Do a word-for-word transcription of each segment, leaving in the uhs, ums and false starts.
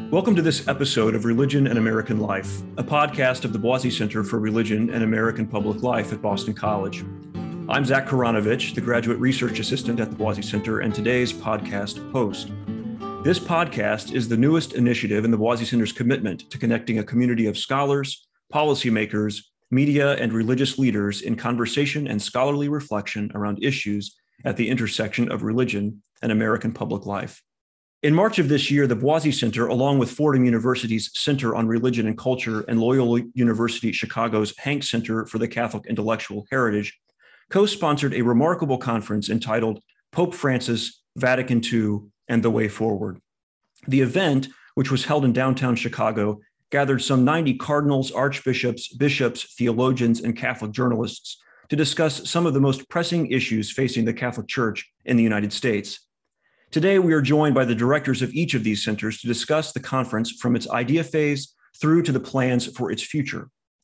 Welcome to this episode of Religion and American Life, a podcast of the Boise Center for Religion and American Public Life at Boston College. I'm Zach Karanovich, the graduate research assistant at the Boise Center and today's podcast host. This podcast is the newest initiative in the Boise Center's commitment to connecting a community of scholars, policymakers, media, and religious leaders in conversation and scholarly reflection around issues at the intersection of religion and American public life. In March of this year, the Boise Center, along with Fordham University's Center on Religion and Culture and Loyola University Chicago's Hank Center for the Catholic Intellectual Heritage, co-sponsored a remarkable conference entitled Pope Francis, Vatican two, and the Way Forward. The event, which was held in downtown Chicago, gathered some ninety cardinals, archbishops, bishops, theologians, and Catholic journalists to discuss some of the most pressing issues facing the Catholic Church in the United States. Today, we are joined by the directors of each of these centers to discuss the conference from its idea phase through to the plans for its future.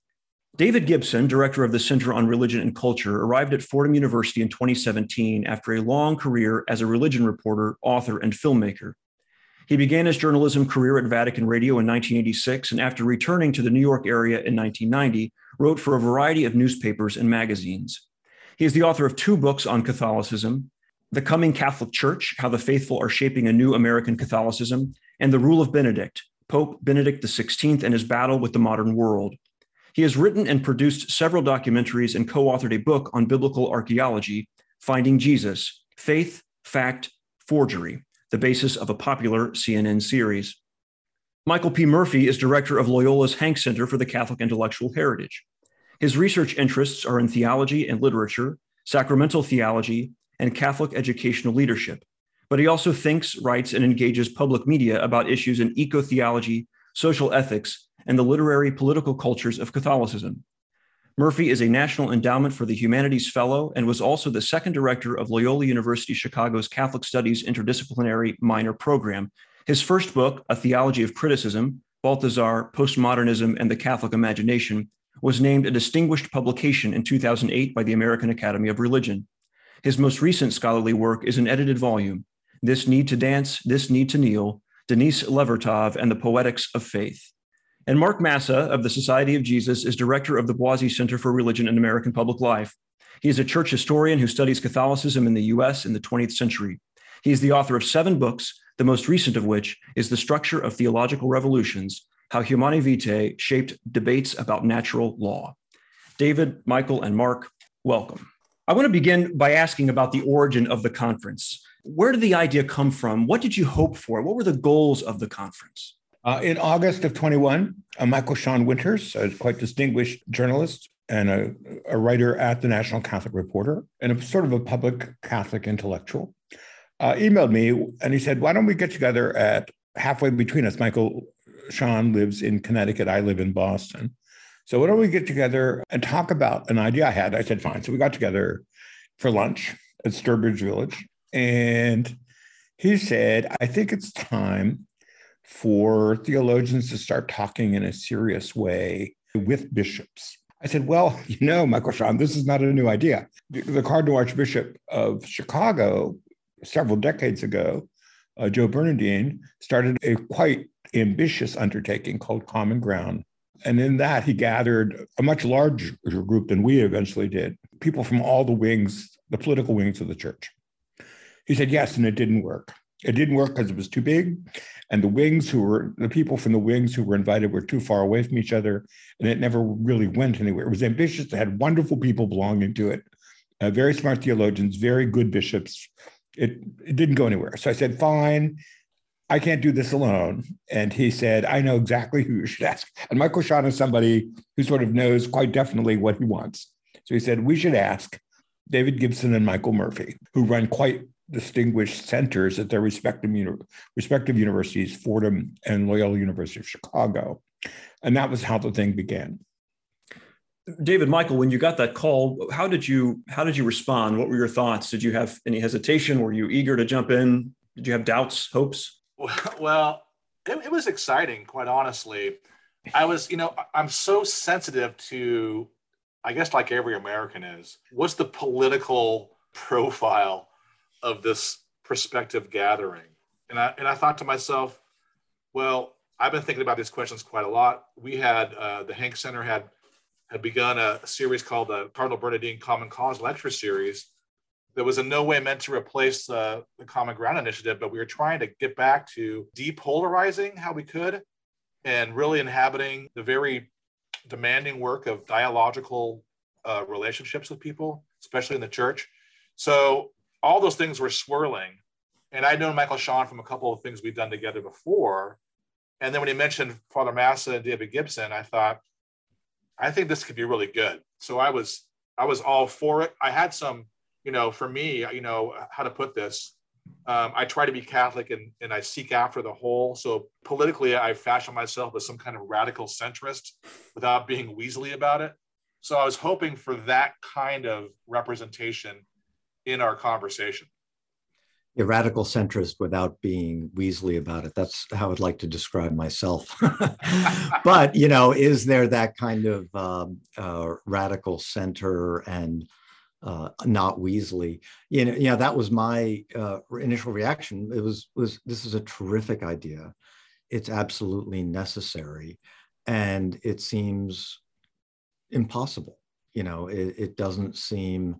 David Gibson, director of the Center on Religion and Culture, arrived at Fordham University in twenty seventeen after a long career as a religion reporter, author, and filmmaker. He began his journalism career at Vatican Radio in nineteen eighty-six, and after returning to the New York area in nineteen ninety, wrote for a variety of newspapers and magazines. He is the author of two books on Catholicism, The Coming Catholic Church, How the Faithful Are Shaping a New American Catholicism, and The Rule of Benedict, Pope Benedict the sixteenth and His Battle with the Modern World. He has written and produced several documentaries and co-authored a book on biblical archaeology, Finding Jesus, Faith, Fact, Forgery, the basis of a popular C N N series. Michael P. Murphy is director of Loyola's Hank Center for the Catholic Intellectual Heritage. His research interests are in theology and literature, sacramental theology, and Catholic educational leadership. But he also thinks, writes, and engages public media about issues in eco-theology, social ethics, and the literary political cultures of Catholicism. Murphy is a National Endowment for the Humanities Fellow and was also the second director of Loyola University Chicago's Catholic Studies Interdisciplinary Minor Program. His first book, A Theology of Criticism, Balthasar, Postmodernism, and the Catholic Imagination, was named a distinguished publication in two thousand eight by the American Academy of Religion. His most recent scholarly work is an edited volume, This Need to Dance, This Need to Kneel, Denise Levertov and the Poetics of Faith. And Mark Massa of the Society of Jesus is director of the Boise Center for Religion and American Public Life. He is a church historian who studies Catholicism in the U S in the twentieth century. He is the author of seven books, the most recent of which is The Structure of Theological Revolutions, How Humanae Vitae Shaped Debates About Natural Law. David, Michael, and Mark, welcome. I want to begin by asking about the origin of the conference. Where did the idea come from? What did you hope for? What were the goals of the conference? Uh, in August of twenty-one, uh, Michael Sean Winters, a quite distinguished journalist and a, a writer at the National Catholic Reporter and a sort of a public Catholic intellectual, uh, emailed me and he said, why don't we get together at halfway between us? Michael Sean lives in Connecticut. I live in Boston. So why don't we get together and talk about an idea I had? I said, fine. So we got together for lunch at Sturbridge Village. And he said, I think it's time for theologians to start talking in a serious way with bishops. I said, well, you know, Michael Sean, this is not a new idea. The Cardinal Archbishop of Chicago, several decades ago, uh, Joe Bernardine, started a quite ambitious undertaking called Common Ground. And in that, he gathered a much larger group than we eventually did, people from all the wings, the political wings of the church. He said, yes, and it didn't work. It didn't work because it was too big. And the wings who were, the people from the wings who were invited were too far away from each other. And it never really went anywhere. It was ambitious. It had wonderful people belonging to it, uh, very smart theologians, very good bishops. It, it didn't go anywhere. So I said, fine. I can't do this alone. And he said, I know exactly who you should ask. And Michael Sean is somebody who sort of knows quite definitely what he wants. So he said, we should ask David Gibson and Michael Murphy, who run quite distinguished centers at their respective, respective universities, Fordham and Loyola University of Chicago. And that was how the thing began. David, Michael, when you got that call, how did you how did you respond? What were your thoughts? Did you have any hesitation? Were you eager to jump in? Did you have doubts, hopes? Well, it, it was exciting, quite honestly. I was, you know, I'm so sensitive to, I guess like every American is, what's the political profile of this prospective gathering? And I and I thought to myself, well, I've been thinking about these questions quite a lot. We had, uh, the Hank Center had, had begun a, a series called the Cardinal Bernardin Common Cause Lecture Series that was in no way meant to replace uh, the Common Ground Initiative, but we were trying to get back to depolarizing how we could and really inhabiting the very demanding work of dialogical uh, relationships with people, especially in the church. So all those things were swirling. And I'd known Michael Sean from a couple of things we've done together before. And then when he mentioned Father Massa and David Gibson, I thought, I think this could be really good. So I was, I was all for it. I had some, you know, for me, you know, how to put this, um, I try to be Catholic and, and I seek after the whole. So politically, I fashion myself as some kind of radical centrist without being weaselly about it. So I was hoping for that kind of representation in our conversation. A radical centrist without being weaselly about it. That's how I'd like to describe myself. But, you know, is there that kind of um, uh, radical center and uh, not weaselly? You know, yeah, that was my uh, initial reaction. It was, was, this is a terrific idea. It's absolutely necessary. And it seems impossible. You know, it, it doesn't seem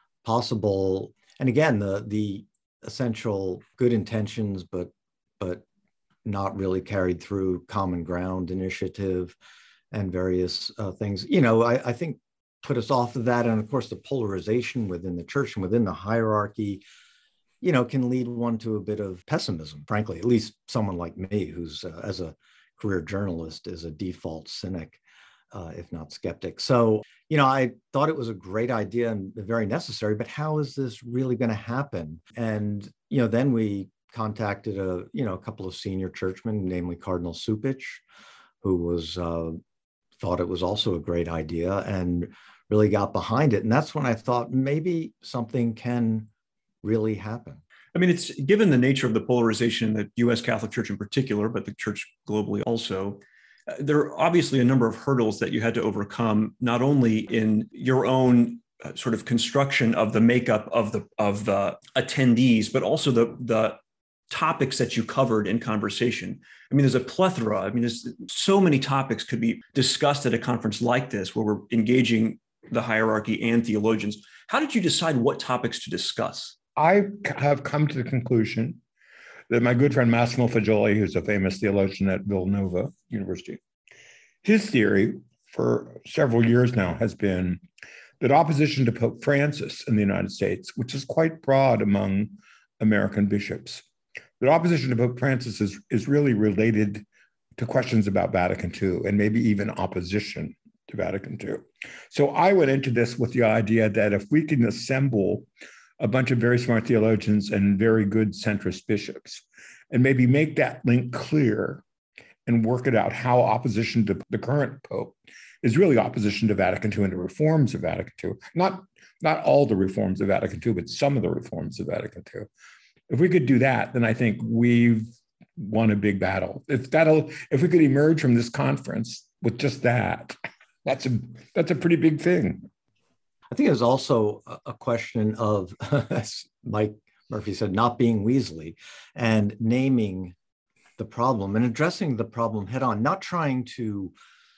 possible. And again, the, the, essential good intentions, but but not really carried through Common Ground Initiative and various uh, things, you know, I, I think put us off of that. And of course, the polarization within the church and within the hierarchy, you know, can lead one to a bit of pessimism, frankly, at least someone like me, who's uh, as a career journalist is a default cynic, uh, if not skeptic. So, you know, I thought it was a great idea and very necessary, but how is this really going to happen? And, you know, then we contacted a, you know, a couple of senior churchmen, namely Cardinal Cupich, who was, uh, thought it was also a great idea and really got behind it. And that's when I thought maybe something can really happen. I mean, it's given the nature of the polarization in the U S Catholic Church in particular, but the church globally also, uh, there are obviously a number of hurdles that you had to overcome, not only in your own uh, sort of construction of the makeup of the of the attendees, but also the the topics that you covered in conversation. I mean, there's a plethora. I mean, there's so many topics could be discussed at a conference like this, where we're engaging the hierarchy and theologians. How did you decide what topics to discuss? I have come to the conclusion that my good friend Massimo Fagioli, who's a famous theologian at Villanova University, his theory for several years now has been that opposition to Pope Francis in the United States, which is quite broad among American bishops, that opposition to Pope Francis is, is really related to questions about Vatican Two and maybe even opposition to Vatican Two. So I went into this with the idea that if we can assemble a bunch of very smart theologians and very good centrist bishops, and maybe make that link clear and work it out how opposition to the current Pope is really opposition to Vatican Two and the reforms of Vatican Two. Not, not all the reforms of Vatican Two, but some of the reforms of Vatican Two. If we could do that, then I think we've won a big battle. If that'll, if we could emerge from this conference with just that, that's a that's a pretty big thing. I think it's also a question of, as Mike Murphy said, not being weaselly and naming the problem and addressing the problem head on, not trying to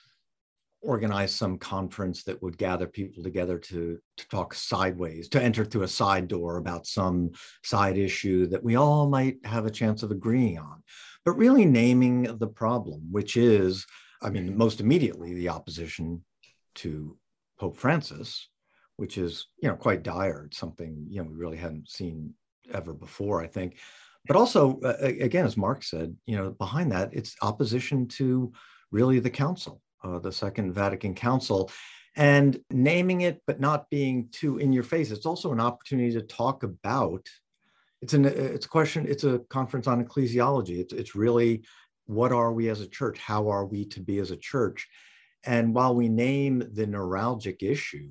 organize some conference that would gather people together to, to talk sideways, to enter through a side door about some side issue that we all might have a chance of agreeing on, but really naming the problem, which is, I mean, most immediately the opposition to Pope Francis, which is, you know, quite dire. It's something, you know, we really hadn't seen ever before, I think. But also, uh, again, as Mark said, you know, behind that, it's opposition to really the council. Uh, the Second Vatican Council, and naming it, but not being too in your face. It's also an opportunity to talk about, it's an it's a question, it's a conference on ecclesiology. It's, it's really, what are we as a church? How are we to be as a church? And while we name the neuralgic issue,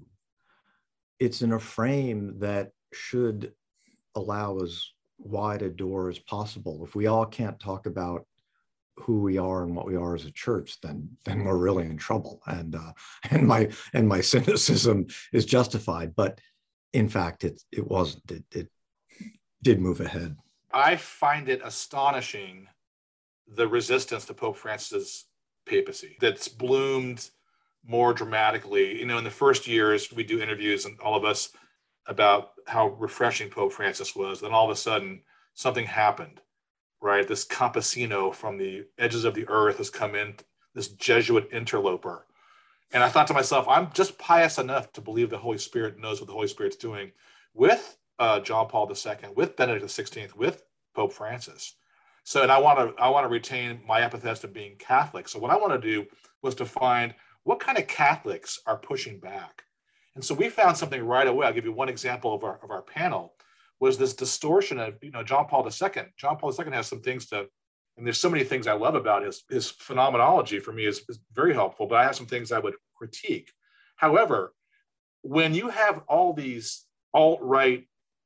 it's in a frame that should allow as wide a door as possible. If we all can't talk about who we are and what we are as a church, then then we're really in trouble. And uh, and my and my cynicism is justified, but in fact, it it wasn't. It, it did move ahead. I find it astonishing the resistance to Pope Francis's papacy that's bloomed more dramatically. You know, in the first years, we do interviews, and all of us, about how refreshing Pope Francis was. Then all of a sudden, something happened, right? This campesino from the edges of the earth has come in, this Jesuit interloper. And I thought to myself, I'm just pious enough to believe the Holy Spirit knows what the Holy Spirit's doing with uh, John Paul the Second, with Benedict the Sixteenth, with Pope Francis. So, and I want to I want to retain my epithets of being Catholic. So what I want to do was to find what kind of Catholics are pushing back. And so we found something right away. I'll give you one example of our of our panel, was this distortion of, you know, John Paul the Second. John Paul the Second has some things to, and there's so many things I love about his, his phenomenology for me is, is very helpful, but I have some things I would critique. However, when you have all these alt-right,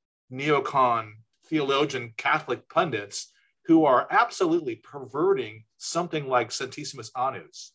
neocon, theologian Catholic pundits who are absolutely perverting something like Sanctissimus Annus,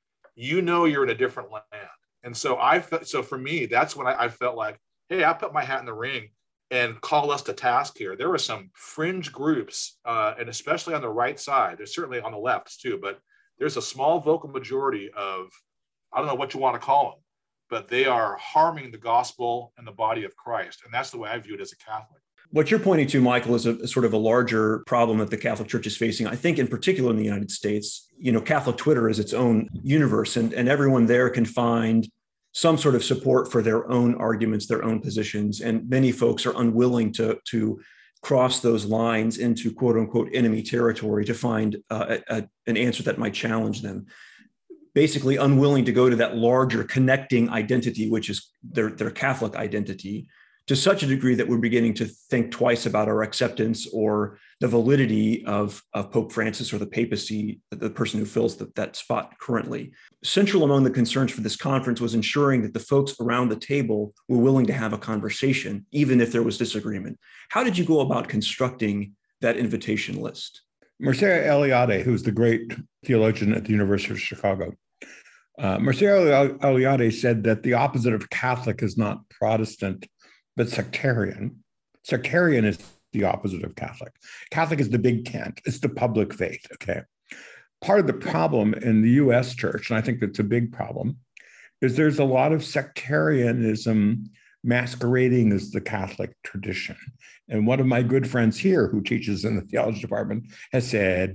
you know you're in a different land. And so I felt, so for me, that's when I, I felt like, hey, I put my hat in the ring and call us to task here. There were some fringe groups, uh, and especially on the right side, there's certainly on the left too, but there's a small vocal majority of, I don't know what you want to call them, but they are harming the gospel and the body of Christ. And that's the way I view it as a Catholic. What you're pointing to, Michael, is a, a sort of a larger problem that the Catholic Church is facing. I think in particular in the United States, you know, Catholic Twitter is its own universe, and, and everyone there can find some sort of support for their own arguments, their own positions. And many folks are unwilling to, to cross those lines into quote unquote enemy territory to find uh, a, an answer that might challenge them. Basically unwilling to go to that larger connecting identity, which is their, their Catholic identity, to such a degree that we're beginning to think twice about our acceptance or the validity of, of Pope Francis or the papacy, the person who fills the, that spot currently. Central among the concerns for this conference was ensuring that the folks around the table were willing to have a conversation, even if there was disagreement. How did you go about constructing that invitation list? Mircea Eliade, who's the great theologian at the University of Chicago, uh, Mircea Eliade said that the opposite of Catholic is not Protestant, but sectarian. Sectarian is the opposite of Catholic. Catholic is the big tent. It's the public faith, okay? Part of the problem in the U S church, and I think that's a big problem, is there's a lot of sectarianism masquerading as the Catholic tradition. And one of my good friends here who teaches in the theology department has said,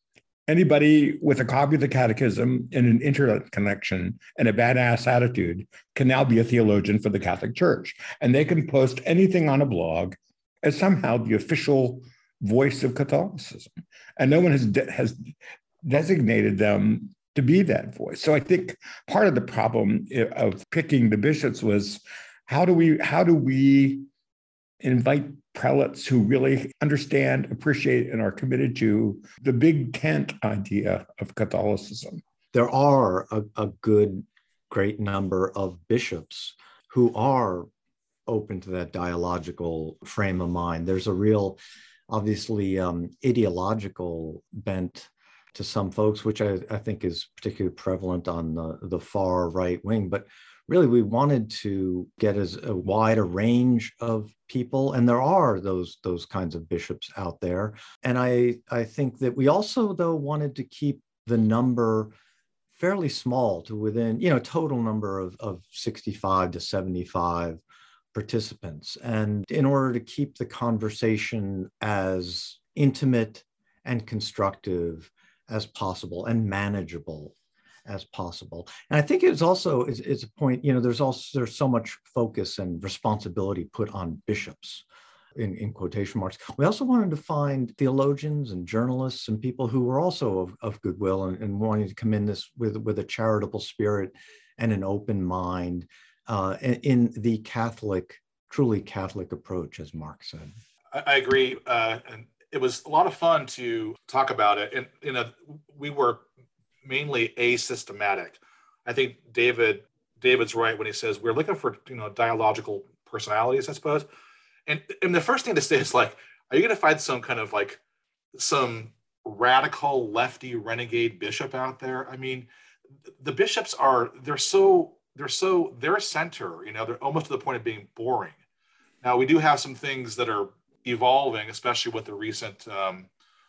anybody with a copy of the catechism and an internet connection and a badass attitude can now be a theologian for the Catholic Church. And they can post anything on a blog as somehow the official voice of Catholicism. And no one has, de- has designated them to be that voice. So I think part of the problem of picking the bishops was how do we, how do we invite prelates who really understand, appreciate, and are committed to the big tent idea of Catholicism? There are a, a good, great number of bishops who are open to that dialogical frame of mind. There's a real, obviously, um, ideological bent to some folks, which I, I think is particularly prevalent on the, the far right wing. But really, we wanted to get as a wide a range of people, and there are those those kinds of bishops out there. And I I think that we also, though, wanted to keep the number fairly small to within, you know, total number of, of sixty-five to seventy-five participants. And in order to keep the conversation as intimate and constructive as possible and manageable as possible. And I think it's also, it's, it's a point, you know, there's also, there's so much focus and responsibility put on bishops in, in quotation marks. We also wanted to find theologians and journalists and people who were also of, of goodwill and, and wanting to come in this with, with a charitable spirit and an open mind uh, in, in the Catholic, truly Catholic approach, as Mark said. I, I agree. Uh, and it was a lot of fun to talk about it. And, you know, we were mainly asystematic. I think David David's right when he says we're looking for, you know, dialogical personalities, I suppose. And and the first thing to say is, like, are you going to find some kind of like some radical lefty renegade bishop out there? I mean, the bishops are they're so they're so they're center, you know, they're almost to the point of being boring. Now we do have some things that are evolving, especially with the recent um,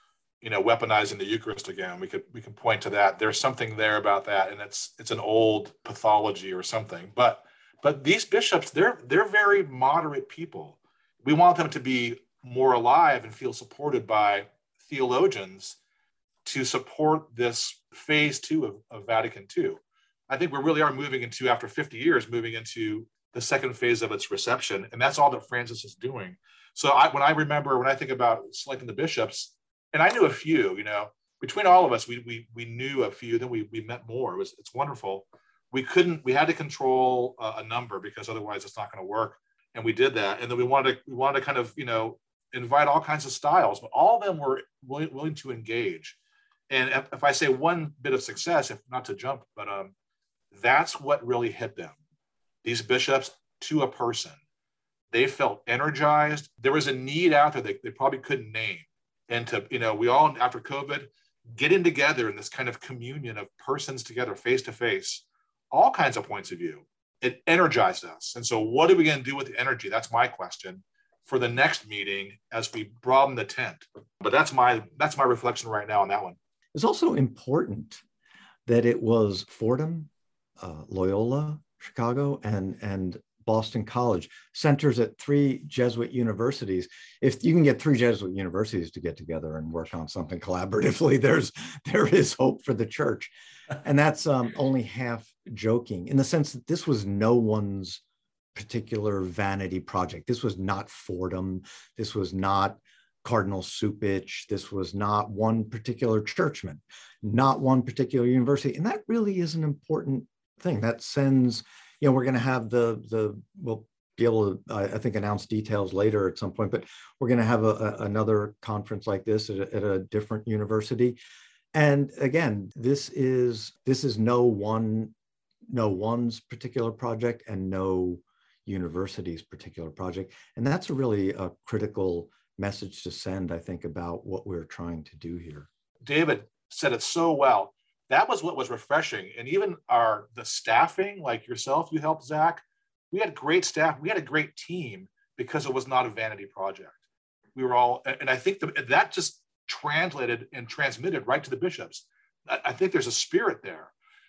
you know, weaponizing the Eucharist again. We could we can point to that. There's something there about that, and it's it's an old pathology or something. But but these bishops, they're they're very moderate people. We want them to be more alive and feel supported by theologians to support this phase two of, of Vatican two. I think we really are moving into, after fifty years, moving into the second phase of its reception, and that's all that Francis is doing. So I, when I remember, when I think about selecting the bishops, and I knew a few, you know, between all of us, we we we knew a few, then we we met more. It was it's wonderful. We couldn't, we had to control a, a number because otherwise it's not going to work, and we did that. And then we wanted to we wanted to kind of, you know, invite all kinds of styles, but all of them were willing, willing to engage. And if, if I say one bit of success, if not to jump, but um, that's what really hit them. These bishops, to a person, they felt energized. There was a need out there that they probably couldn't name. And to, you know, we all, after COVID, getting together in this kind of communion of persons together, face to face, all kinds of points of view, it energized us. And so what are we going to do with the energy? That's my question for the next meeting as we broaden the tent. But that's my, that's my reflection right now on that one. It's also important that it was Fordham, uh, Loyola, Chicago, and, and Boston College, centers at three Jesuit universities. If you can get three Jesuit universities to get together and work on something collaboratively, there's there is hope for the church. And that's um, only half joking, in the sense that this was no one's particular vanity project. This was not Fordham. This was not Cardinal Cupich. This was not one particular churchman, not one particular university. And that really is an important thing. That sends, you know, we're going to have the, the we'll be able to, I think, announce details later at some point, but we're going to have a, a, another conference like this at a, at a different university. And again, this is, this is no one, no one's particular project and no university's particular project. And that's a really a critical message to send, I think, about what we're trying to do here. David said it so well. That was what was refreshing. And even our, the staffing, like yourself, you helped, Zach, we had great staff. We had a great team because it was not a vanity project. We were all, and I think the, that just translated and transmitted right to the bishops. I, I think there's a spirit there.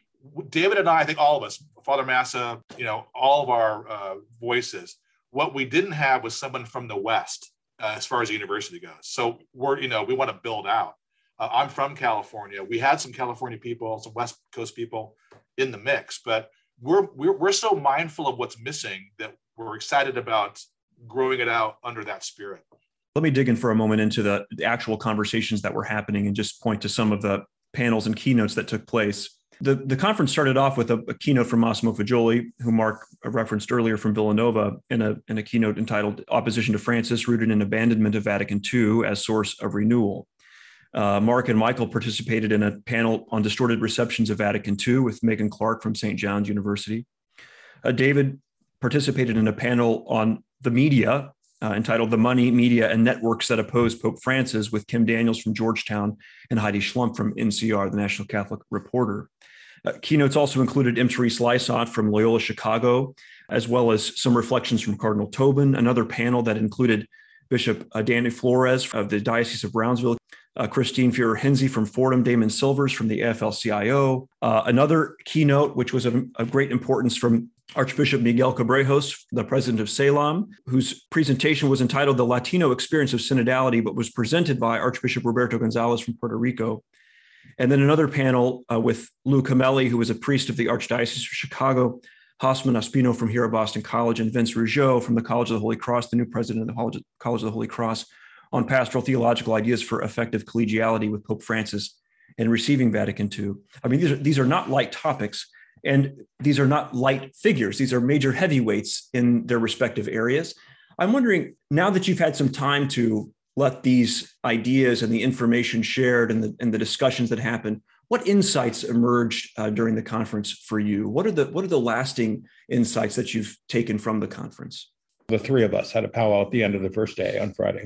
David and I, I think all of us, Father Massa, you know, all of our uh, voices, what we didn't have was someone from the West uh, as far as the university goes. So we're, you know, we want to build out. Uh, I'm from California. We had some California people, some West Coast people in the mix, but we're, we're, we're so mindful of what's missing that we're excited about growing it out under that spirit. Let me dig in for a moment into the, the actual conversations that were happening and just point to some of the panels and keynotes that took place. The, the conference started off with a, a keynote from Massimo Fagioli, who Mark referenced earlier from Villanova, in a, in a keynote entitled Opposition to Francis, Rooted in Abandonment of Vatican two as Source of Renewal. Uh, Mark and Michael participated in a panel on distorted receptions of Vatican two with Megan Clark from Saint John's University. Uh, David participated in a panel on the media uh, entitled The Money, Media, and Networks That Oppose Pope Francis with Kim Daniels from Georgetown and Heidi Schlump from N C R, the National Catholic Reporter. Uh, keynotes also included M. Therese Lysott from Loyola Chicago, as well as some reflections from Cardinal Tobin, another panel that included Bishop uh, Danny Flores of the Diocese of Brownsville, Uh, Christine Führer-Hinze from Fordham, Damon Silvers from the A F L C I O. Uh, another keynote, which was of, of great importance, from Archbishop Miguel Cabrejos, the president of Salem, whose presentation was entitled The Latino Experience of Synodality, but was presented by Archbishop Roberto Gonzalez from Puerto Rico. And then another panel uh, with Lou Camelli, who was a priest of the Archdiocese of Chicago, Hosman Ospino from here at Boston College, and Vince Rougeau from the College of the Holy Cross, the new president of the College of the Holy Cross, on pastoral theological ideas for effective collegiality with Pope Francis and receiving Vatican two. I mean, these are, these are not light topics, and these are not light figures. These are major heavyweights in their respective areas. I'm wondering, now that you've had some time to let these ideas and the information shared and the, and the discussions that happened, what insights emerged uh, during the conference for you? What are the, what are the lasting insights that you've taken from the conference? The three of us had a powwow at the end of the first day on Friday.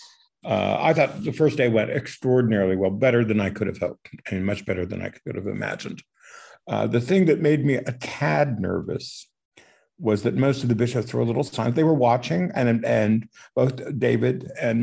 Uh, I thought the first day went extraordinarily well, better than I could have hoped, and much better than I could have imagined. Uh, the thing that made me a tad nervous was that most of the bishops were a little silent. They were watching, and and both David and Mike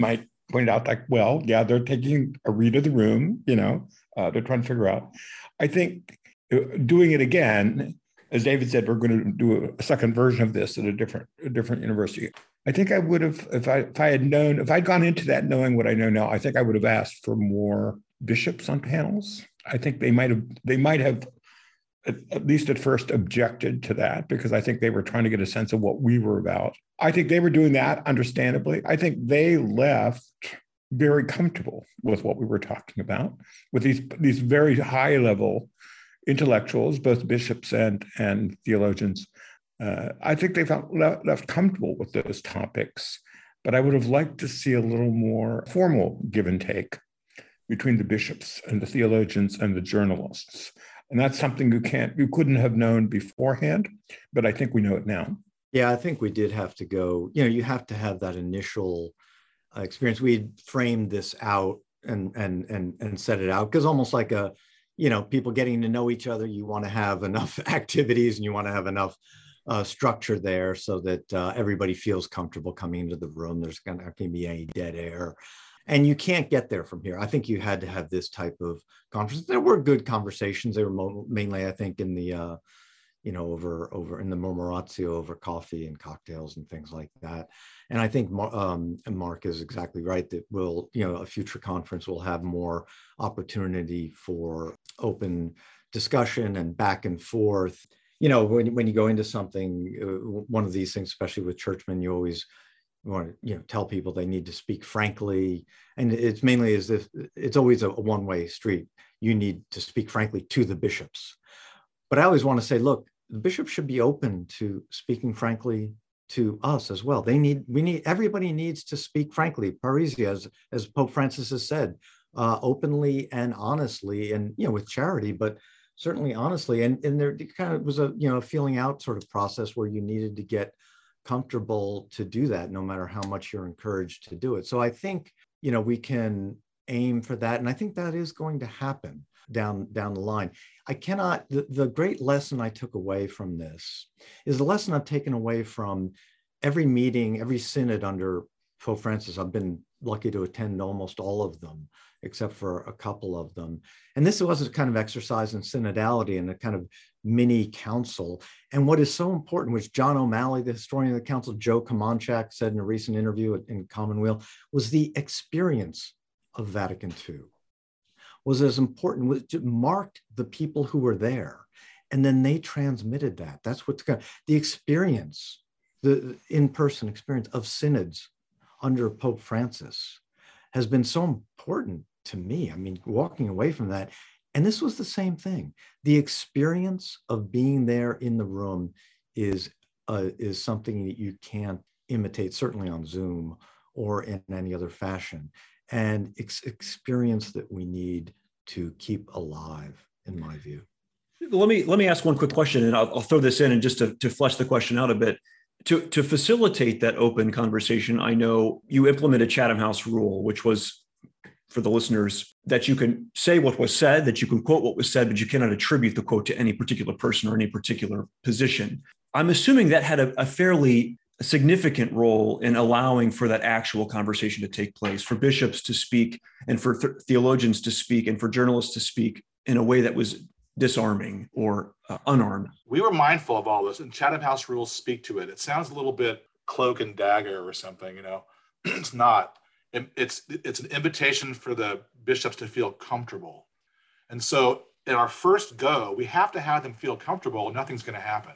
pointed out, like, well, yeah, they're taking a read of the room, you know, uh, they're trying to figure out. I think doing it again, as David said, we're going to do a second version of this at a different, a different university. I think I would have, if I if I had known, if I'd gone into that knowing what I know now, I think I would have asked for more bishops on panels. I think they might have, they might have, at, at least at first, objected to that, because I think they were trying to get a sense of what we were about. I think they were doing that, understandably. I think they left very comfortable with what we were talking about, with these, these very high level intellectuals, both bishops and, and theologians. Uh, I think they felt left, left comfortable with those topics, but I would have liked to see a little more formal give and take between the bishops and the theologians and the journalists. And that's something you can't, you couldn't have known beforehand, but I think we know it now. Yeah, I think we did have to go, you know, you have to have that initial uh, experience. We framed this out and, and, and, and set it out, because almost like a, you know, people getting to know each other, you want to have enough activities and you want to have enough uh, structure there so that uh, everybody feels comfortable coming into the room. There's not going to be any dead air. And you can't get there from here. I think you had to have this type of conference. There were good conversations. They were mo- mainly, I think, in the, uh, you know, over over in the Murmuratio over coffee and cocktails and things like that. And I think um, Mark is exactly right that we'll, you know, a future conference will have more opportunity for open discussion and back and forth. You know, when, when you go into something, uh, one of these things, especially with churchmen, you always want to, you know, tell people they need to speak frankly. And it's mainly as if it's always a, a one-way street. You need to speak frankly to the bishops. But I always want to say, look, the bishops should be open to speaking frankly to us as well. They need, we need, everybody needs to speak frankly. Parrhesia, as, as Pope Francis has said, uh, openly and honestly, and, you know, with charity, but certainly honestly. And, and there kind of was a, you know, a feeling out sort of process where you needed to get comfortable to do that, no matter how much you're encouraged to do it. So I think, you know, we can aim for that. And I think that is going to happen down, down the line. I cannot, the, the great lesson I took away from this is the lesson I've taken away from every meeting, every synod under Pope Francis. I've been lucky to attend almost all of them, except for a couple of them. And this was a kind of exercise in synodality and a kind of mini council. And what is so important, which John O'Malley, the historian of the council, Joe Komonchak said in a recent interview in Commonweal, was the experience of Vatican Two was as important, it marked the people who were there. And then they transmitted that. That's what's got the experience, the in-person experience of synods under Pope Francis has been so important to me. I mean, walking away from that, and this was the same thing. The experience of being there in the room is, uh, is something that you can't imitate, certainly on Zoom or in any other fashion. And ex- experience that we need to keep alive, in my view. Let me let me ask one quick question, and I'll, I'll throw this in, and just to, to flesh the question out a bit. To, to facilitate that open conversation, I know you implemented Chatham House rule, which was, for the listeners, that you can say what was said, that you can quote what was said, but you cannot attribute the quote to any particular person or any particular position. I'm assuming that had a, a fairly significant role in allowing for that actual conversation to take place, for bishops to speak and for th- theologians to speak and for journalists to speak in a way that was disarming or uh, unarmed. We were mindful of all this, and Chatham House rules speak to it. It sounds a little bit cloak and dagger or something, you know. It's not. It, it's it's an invitation for the bishops to feel comfortable. And so in our first go, we have to have them feel comfortable, or nothing's going to happen.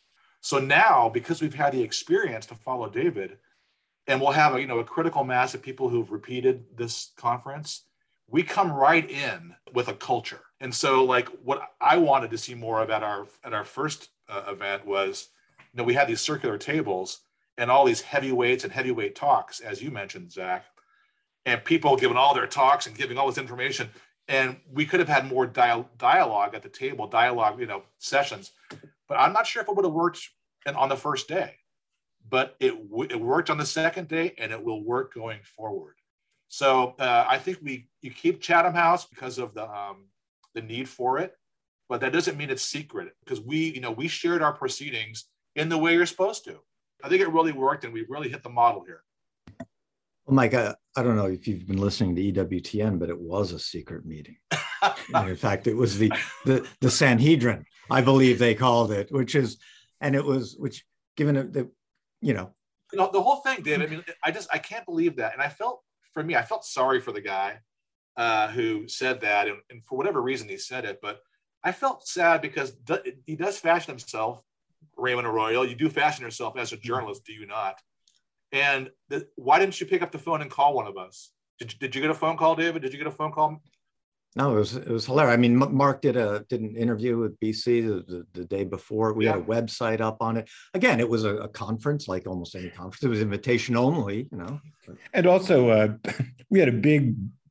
So now, because we've had the experience to follow David, and we'll have a, you know, a critical mass of people who've repeated this conference, we come right in with a culture. And so, like, what I wanted to see more of at our at our first uh, event was, you know, we had these circular tables and all these heavyweights and heavyweight talks, as you mentioned, Zach, and people giving all their talks and giving all this information. And we could have had more dial- dialogue at the table, dialogue, you know, sessions. But I'm not sure if it would have worked in, on the first day. But it w- it worked on the second day, and it will work going forward. So uh, I think we you keep Chatham House because of the um, the need for it, but that doesn't mean it's secret, because we you know we shared our proceedings in the way you're supposed to. I think it really worked, and we really hit the model here. Oh, Mike, I, I don't know if you've been listening to E W T N, but it was a secret meeting. In fact, it was the, the the Sanhedrin, I believe they called it, which is, and it was, which given it, the, you know. You know, the whole thing, Dave, I mean, I just, I can't believe that. And I felt, for me, I felt sorry for the guy uh, who said that. And, and for whatever reason he said it, but I felt sad because he does fashion himself, Raymond Arroyo. You do fashion yourself as a journalist, do you not? And the, why didn't you pick up the phone and call one of us? Did you, did you get a phone call, David? Did you get a phone call? No, it was it was hilarious. I mean, Mark did a did an interview with B C the, the, the day before. We yeah. had a website up on it. Again, it was a, a conference, like almost any conference. It was invitation only, you know. And also, uh, we had a big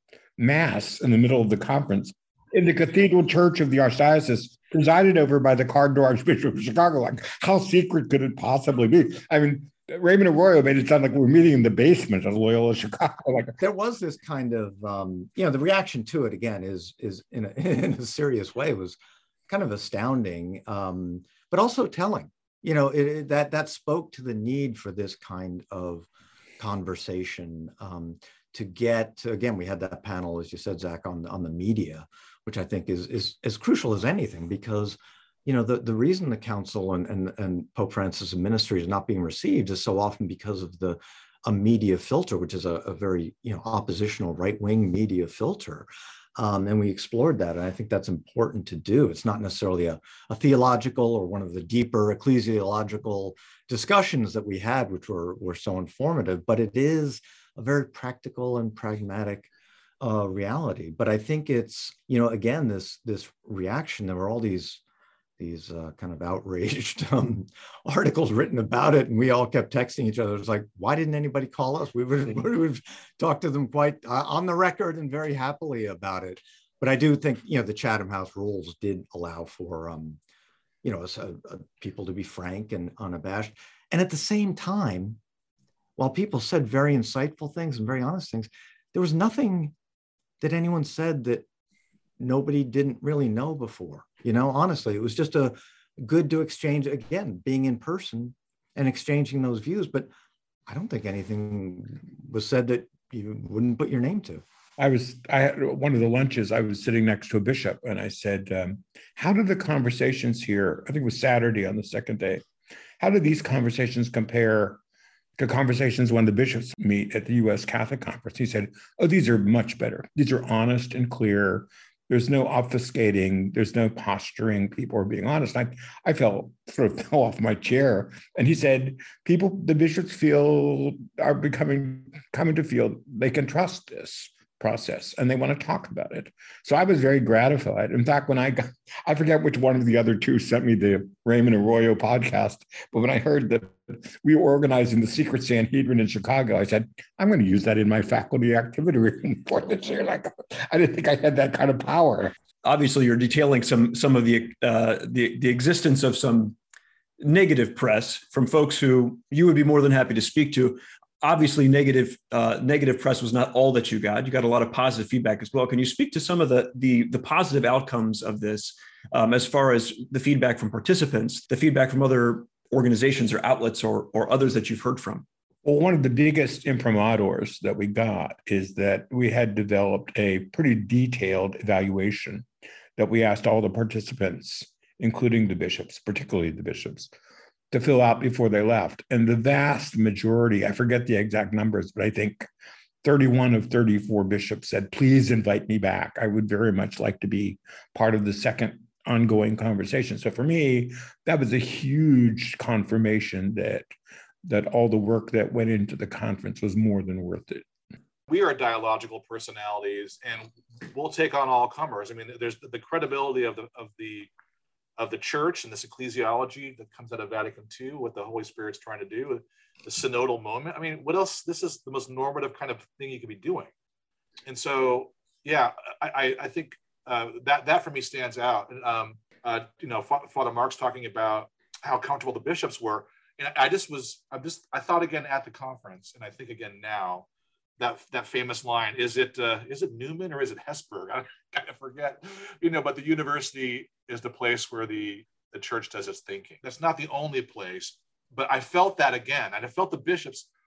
mass in the middle of the conference in the Cathedral Church of the Archdiocese, presided over by the Cardinal Archbishop of Chicago. Like, how secret could it possibly be? I mean, Raymond Arroyo made it sound like we were meeting in the basement of Loyola Chicago. Like, there was this kind of, um, you know, the reaction to it again is is in a, in a serious way was kind of astounding, um, but also telling. You know, it, it, that that spoke to the need for this kind of conversation um, to get. To, again, we had that panel, as you said, Zach, on on the media, which I think is is as crucial as anything, because you know, the, the reason the council and, and, and Pope Francis' ministry is not being received is so often because of the a media filter, which is a, a very, you know, oppositional right-wing media filter. Um, and we explored that. And I think that's important to do. It's not necessarily a, a theological or one of the deeper ecclesiological discussions that we had, which were, were so informative, but it is a very practical and pragmatic uh, reality. But I think it's, you know, again, this, this reaction, there were all these these uh, kind of outraged um, articles written about it. And we all kept texting each other. It's like, why didn't anybody call us? We would we've talked to them quite uh, on the record and very happily about it. But I do think, you know, the Chatham House rules did allow for, um, you know, a, a, people to be frank and unabashed. And at the same time, while people said very insightful things and very honest things, there was nothing that anyone said that nobody didn't really know before. You know, honestly, it was just a good to exchange, again, being in person and exchanging those views. But I don't think anything was said that you wouldn't put your name to. I was, I had one of the lunches, I was sitting next to a bishop and I said, um, how do the conversations here, I think it was Saturday on the second day, how do these conversations compare to conversations when the bishops meet at the U S Catholic Conference? He said, oh, these are much better. These are honest and clear. There's no obfuscating. There's no posturing. People are being honest. I, I fell sort of fell off my chair. And he said, people, the bishops feel are becoming coming to feel they can trust this process and they want to talk about it. So I was very gratified. In fact, when I got, I forget which one of the other two sent me the Raymond Arroyo podcast, but when I heard that we were organizing the secret Sanhedrin in Chicago, I said, I'm going to use that in my faculty activity report this year. Like, I didn't think I had that kind of power. Obviously, you're detailing some some of the uh, the the existence of some negative press from folks who you would be more than happy to speak to. Obviously, negative uh, negative press was not all that you got. You got a lot of positive feedback as well. Can you speak to some of the the, the positive outcomes of this, um, as far as the feedback from participants, the feedback from other organizations or outlets or or others that you've heard from? Well, one of the biggest imprimaturs that we got is that we had developed a pretty detailed evaluation that we asked all the participants, including the bishops, particularly the bishops, to fill out before they left. And the vast majority, I forget the exact numbers, but I think thirty-one of thirty-four bishops said, please invite me back. I would very much like to be part of the second ongoing conversation. So for me, that was a huge confirmation that, that all the work that went into the conference was more than worth it. We are dialogical personalities and we'll take on all comers. I mean, there's the credibility of the, of the, of the church and this ecclesiology that comes out of Vatican Two, what the Holy Spirit's trying to do, the synodal moment. I mean, what else? This is the most normative kind of thing you could be doing. And so, yeah, I, I think uh, that that for me stands out. And, um, uh, you know, Father Mark's talking about how comfortable the bishops were. And I just was, I just, I thought again at the conference, and I think again now, that that famous line, is it uh, is it Newman or is it Hesburgh? I kind of forget, you know, but the university is the place where the, the church does its thinking. That's not the only place, but I felt that again. And I felt the bishops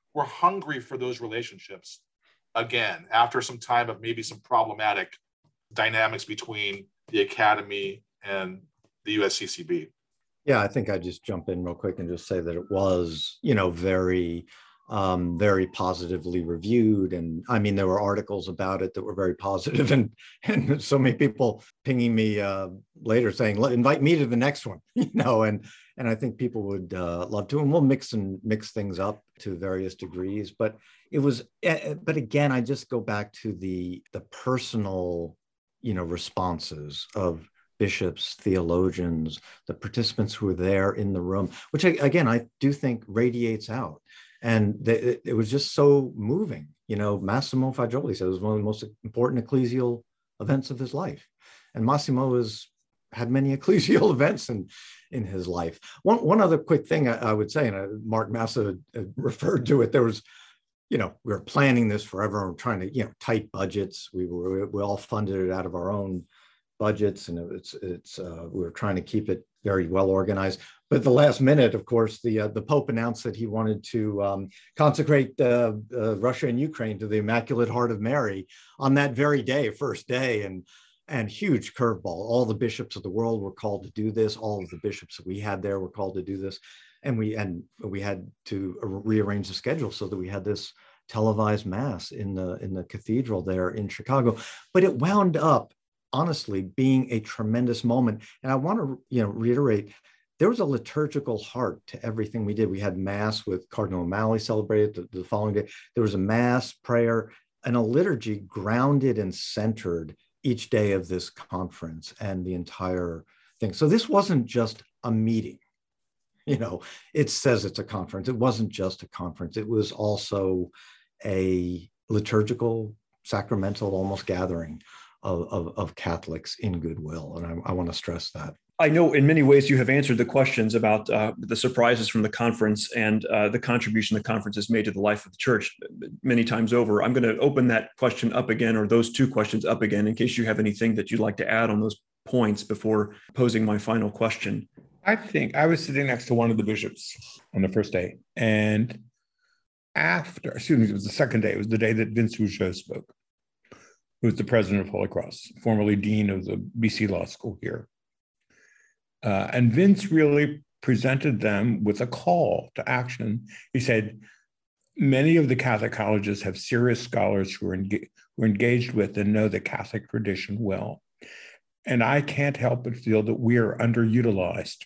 we're hungry for those relationships again, after some time of maybe some problematic dynamics between the academy and the U S C C B. Yeah, I think I'd just jump in real quick and just say that it was, you know, very, um, very positively reviewed. And I mean, there were articles about it that were very positive, and, and so many people pinging me uh, later saying, invite me to the next one, you know, and, and I think people would uh, love to, and we'll mix and mix things up to various degrees. But it was, but again, I just go back to the, the personal, you know, responses of bishops, theologians, the participants who were there in the room, which again, I do think radiates out. And they, it was just so moving. You know, Massimo Fagioli said it was one of the most important ecclesial events of his life. And Massimo has had many ecclesial events in, in his life. One, one other quick thing I, I would say, and I, Mark Massa referred to it, there was, you know, we were planning this forever and trying to, you know, tight budgets. We were, we all funded it out of our own budgets, and it's it's uh, we were trying to keep it very well organized. But at the last minute, of course, the uh, the Pope announced that he wanted to um, consecrate uh, uh, Russia and Ukraine to the Immaculate Heart of Mary on that very day, first day, and and huge curveball. All the bishops of the world were called to do this. All of the bishops that we had there were called to do this, and we and we had to rearrange the schedule so that we had this televised mass in the in the cathedral there in Chicago. But it wound up, honestly, being a tremendous moment. And I want to, you know, reiterate, there was a liturgical heart to everything we did. We had mass with Cardinal O'Malley celebrated the, the following day. There was a mass, prayer, and a liturgy grounded and centered each day of this conference and the entire thing. So this wasn't just a meeting. You know, it says it's a conference. It wasn't just a conference. It was also a liturgical, sacramental, almost gathering Of, of, of Catholics in goodwill. And I, I want to stress that. I know in many ways you have answered the questions about uh, the surprises from the conference and uh, the contribution the conference has made to the life of the church many times over. I'm going to open that question up again, or those two questions up again, in case you have anything that you'd like to add on those points before posing my final question. I think I was sitting next to one of the bishops on the first day. And after, excuse me, it was the second day. It was the day that Vince Rougeot spoke, who was the president of Holy Cross, formerly dean of the B C Law School here. Uh, and Vince really presented them with a call to action. He said, many of the Catholic colleges have serious scholars who are, enga- who are engaged with and know the Catholic tradition well. And I can't help but feel that we are underutilized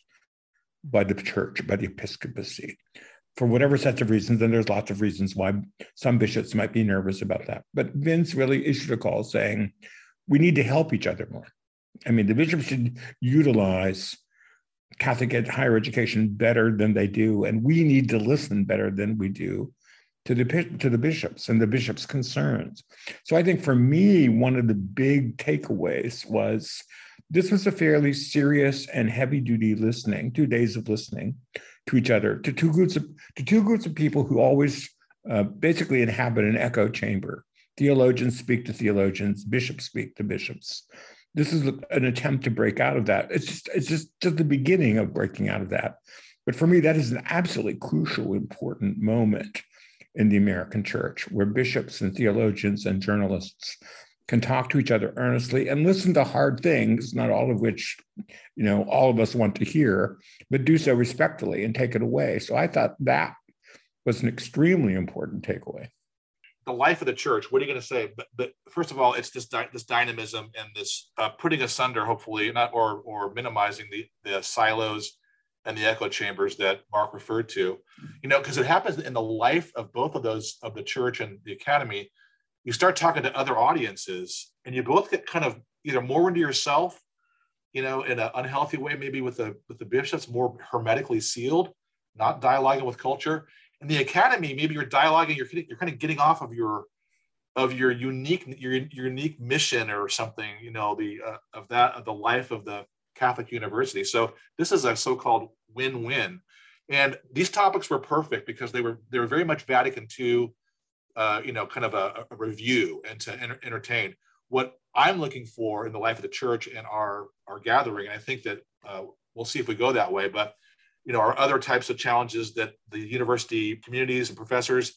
by the church, by the episcopacy, for whatever sets of reasons. And there's lots of reasons why some bishops might be nervous about that. But Vince really issued a call saying, we need to help each other more. I mean, the bishops should utilize Catholic ed, higher education better than they do, and we need to listen better than we do to the, to the bishops and the bishops' concerns. So I think for me, one of the big takeaways was this was a fairly serious and heavy-duty listening, two days of listening to each other, to two groups of to two groups of people who always uh, basically inhabit an echo chamber. Theologians speak to theologians, bishops speak to bishops. This is an attempt to break out of that. It's just it's just, just the beginning of breaking out of that. But for me, that is an absolutely crucial, important moment in the American church, where bishops and theologians and journalists can talk to each other earnestly and listen to hard things, not all of which, you know, all of us want to hear, but do so respectfully and take it away. So I thought that was an extremely important takeaway. The life of the church, what are you going to say? But, but first of all, it's this dy- this dynamism and this uh, putting asunder, hopefully, not or or minimizing the, the silos and the echo chambers that Mark referred to. You know, because it happens in the life of both of those, of the church and the academy. You start talking to other audiences, and you both get kind of either more into yourself, you know, in an unhealthy way, maybe with the with the bishops more hermetically sealed, not dialoguing with culture. In the academy, maybe you're dialoguing, you're you're kind of getting off of your of your unique your, your unique mission or something, you know, the uh, of that of the life of the Catholic University. So this is a so-called win-win, and these topics were perfect because they were they were very much Vatican two, uh, you know, kind of a, a review and to enter, entertain. What I'm looking for in the life of the church and our our gathering, and I think that uh, we'll see if we go that way, but you know, are other types of challenges that the university communities and professors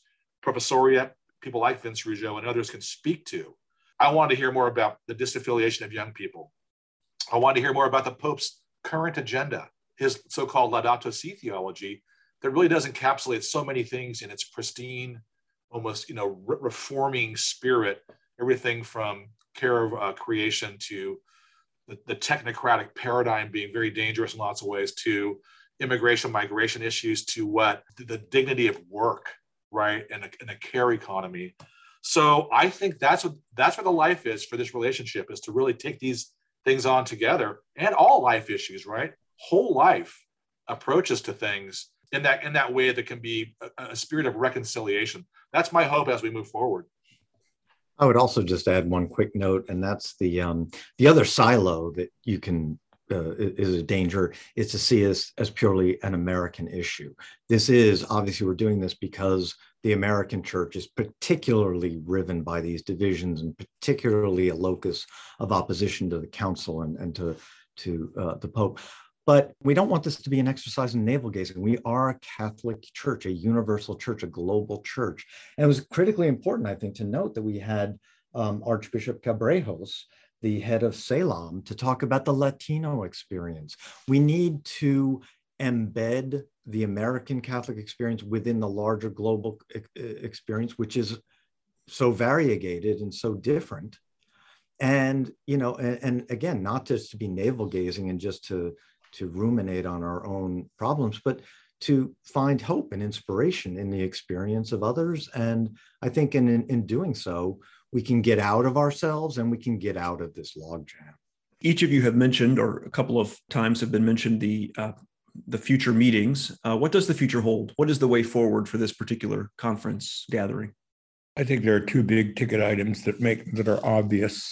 professoriate, people like Vince Ruggiero and others can speak to. I want to hear more about the disaffiliation of young people. I want to hear more about the Pope's current agenda, his so-called Laudato Si theology that really does encapsulate so many things in its pristine, almost, you know, re- reforming spirit, everything from care of uh, creation to the, the technocratic paradigm being very dangerous in lots of ways, to immigration, migration issues, to what the dignity of work, right, and a, and a care economy. So I think that's what that's where the life is for this relationship, is to really take these things on together, and all life issues, right, whole life approaches to things in that in that way that can be a, a spirit of reconciliation. That's my hope as we move forward. I would also just add one quick note, and that's the um, the other silo that you can uh, is a danger is to see us as purely an American issue. This is obviously we're doing this because the American church is particularly riven by these divisions, and particularly a locus of opposition to the council and, and to to uh, the Pope. But we don't want this to be an exercise in navel gazing. We are a Catholic church, a universal church, a global church. And it was critically important, I think, to note that we had um, Archbishop Cabrejos, the head of Salem, to talk about the Latino experience. We need to embed the American Catholic experience within the larger global experience, which is so variegated and so different. And, you know, and, and again, not just to be navel gazing and just to to ruminate on our own problems, but to find hope and inspiration in the experience of others. And I think in, in, in doing so, we can get out of ourselves and we can get out of this logjam. Each of you have mentioned, or a couple of times have been mentioned, the uh, the future meetings. Uh, what does the future hold? What is the way forward for this particular conference gathering? I think there are two big ticket items that make that are obvious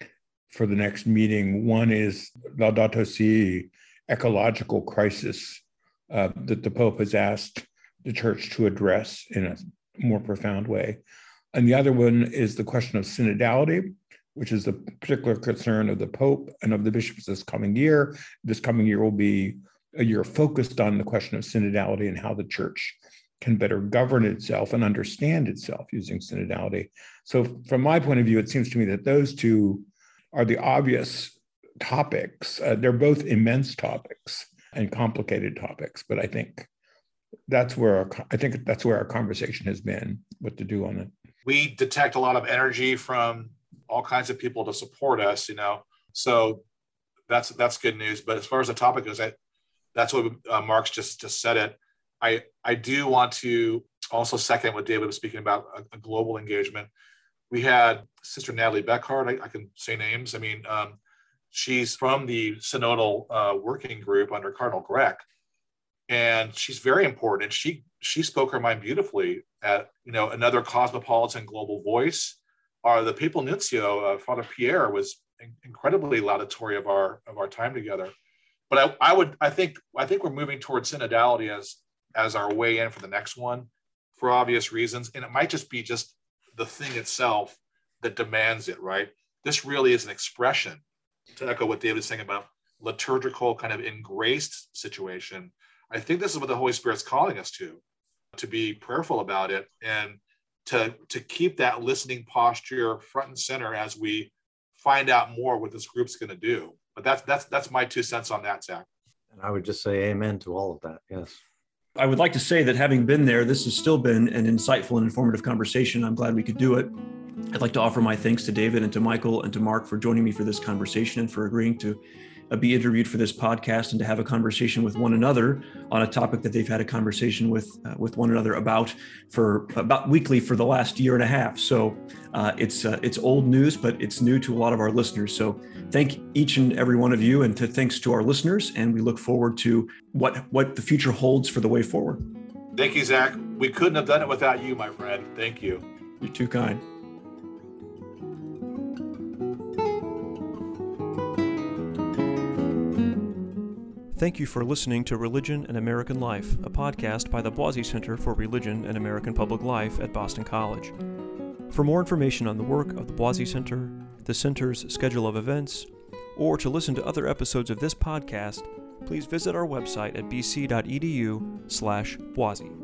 for the next meeting. One is Laudato Si, ecological crisis uh, that the Pope has asked the church to address in a more profound way. And the other one is the question of synodality, which is the particular concern of the Pope and of the bishops this coming year. This coming year will be a year focused on the question of synodality and how the church can better govern itself and understand itself using synodality. So from my point of view, it seems to me that those two are the obvious topics. Uh, they're both immense topics and complicated topics, but I think that's where our, I think that's where our conversation has been, what to do on it. We detect a lot of energy from all kinds of people to support us, you know, so that's that's good news. But as far as the topic goes, I, that's what uh, Mark's just just said it. I I do want to also second what David was speaking about, a, a global engagement. We had Sister Natalie Beckhart. I, I can say names. I mean, um, she's from the Synodal uh, Working Group under Cardinal Grech, and she's very important. And she she spoke her mind beautifully at, you know, another cosmopolitan global voice. Our the Papal Nuncio, uh, Father Pierre, was in, incredibly laudatory of our of our time together. But I, I would I think I think we're moving towards synodality as as our way in for the next one, for obvious reasons, and it might just be just the thing itself that demands it. Right? This really is an expression, to echo what David is saying about liturgical kind of engraced situation. I think this is what the Holy Spirit's calling us to, to be prayerful about it and to, to keep that listening posture front and center as we find out more what this group's going to do. But that's that's that's my two cents on that, Zach. And I would just say amen to all of that. Yes. I would like to say that having been there, this has still been an insightful and informative conversation. I'm glad we could do it. I'd like to offer my thanks to David and to Michael and to Mark for joining me for this conversation and for agreeing to uh, be interviewed for this podcast and to have a conversation with one another on a topic that they've had a conversation with uh, with one another about for about weekly for the last year and a half. So uh, it's uh, it's old news, but it's new to a lot of our listeners. So thank each and every one of you, and to thanks to our listeners. And we look forward to what what the future holds for the way forward. Thank you, Zach. We couldn't have done it without you, my friend. Thank you. You're too kind. Thank you for listening to Religion and American Life, a podcast by the Boise Center for Religion and American Public Life at Boston College. For more information on the work of the Boise Center, the Center's schedule of events, or to listen to other episodes of this podcast, please visit our website at b c dot e d u slash boise.